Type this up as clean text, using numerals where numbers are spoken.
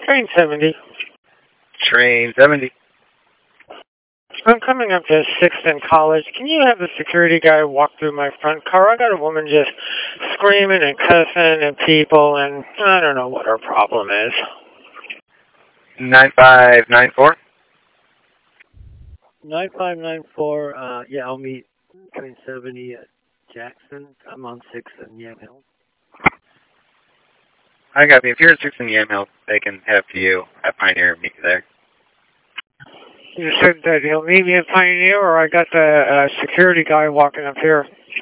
Train 70. Train 70. I'm coming up to 6th and College. Can you have the security guy walk through my front car? I got a woman just screaming and cussing at people, and I don't know what her problem is. 9594. 9594, yeah, I'll meet train 70 at Jackson. I'm on 6th and Yamhill. I got me. If you're at 6 in Yamhill, they can head up to you at Pioneer and meet you there. You said that he'll meet me at Pioneer, or I got the security guy walking up here.